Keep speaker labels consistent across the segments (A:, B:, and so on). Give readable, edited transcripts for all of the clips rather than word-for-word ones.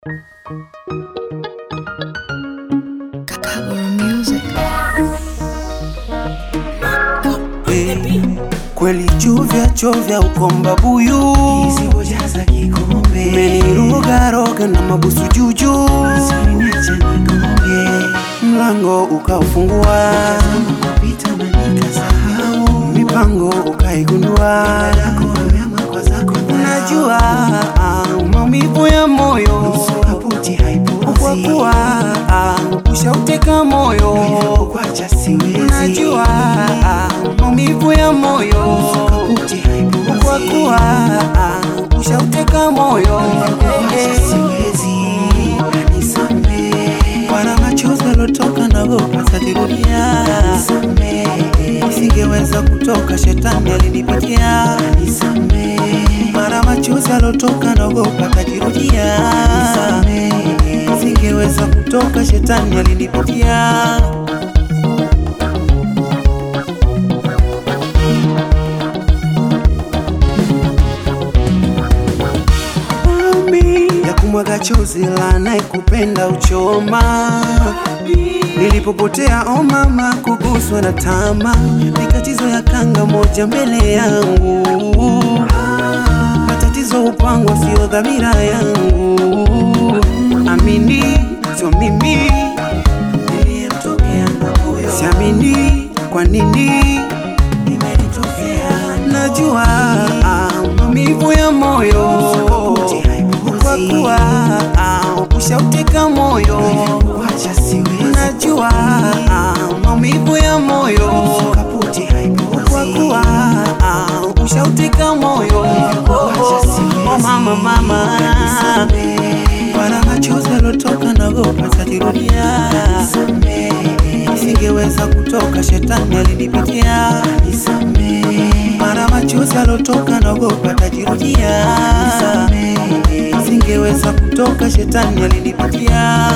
A: Kweli chovya ukomba buyu,
B: hizi hoja za kikombe
A: umeniroga roga na mabusu juju,
B: usiniache nigonge,
A: mlango ukaufungua,
B: kupita na nikasahau,
A: mipango ukaigundua,
B: yako wema kwa zako
A: unajua maumivu ya moyo,
B: kaputi haipozi,
A: kwa kuwa ushauteka moyo,
B: kuacha siwezi,
A: unajua maumivu ya moyo,
B: kaputi haipozi,
A: kwa kuwa ushauteka moyo,
B: kuacha siwezi, nisamehe,
A: wana machozi yalotoka nagopa satirudia,
B: nisamehe,
A: nisingeweza kutoka, shetani alinipitia,
B: nisamehe,
A: wana machozi yalotoka nagopa tajirudia, nisingeweza kutoka, shetani alinipitia. Ya kumwaga chozi la anayekupenda uchoma, nilipopotea o mama, kuguswa na tama, mikatizo ya kanga moja mbele yangu, matatizo upangwa sio dhamira yangu, amini sio mimi
B: niliyemtokea na moyo,
A: siamini kwa nini
B: imenitokea,
A: najua maumivu ya moyo, kwa kuwa ushauteka moyo,
B: kuacha siwezi,
A: najua maumivu ya moyo,
B: kaputi haipozi,
A: kwa kuwa ushauteka moyo, oh mama, wana machozi yalotoka nagopa satirudia, nisingeweza kutoka, shetani alinipitia, wana machozi yalotoka nagopa tajirudia, nisingeweza kutoka, shetani alinipitia.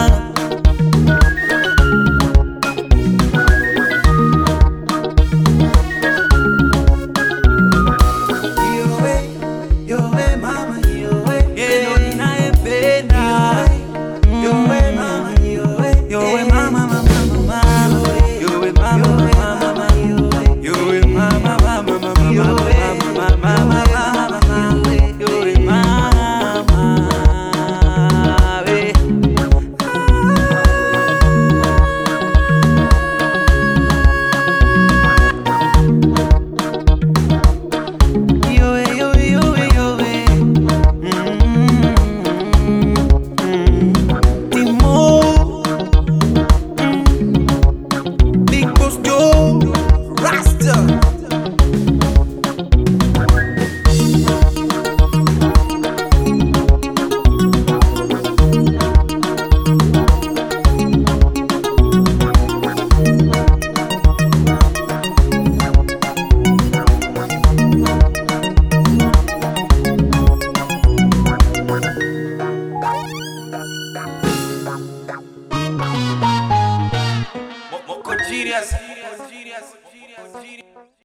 C: Serious.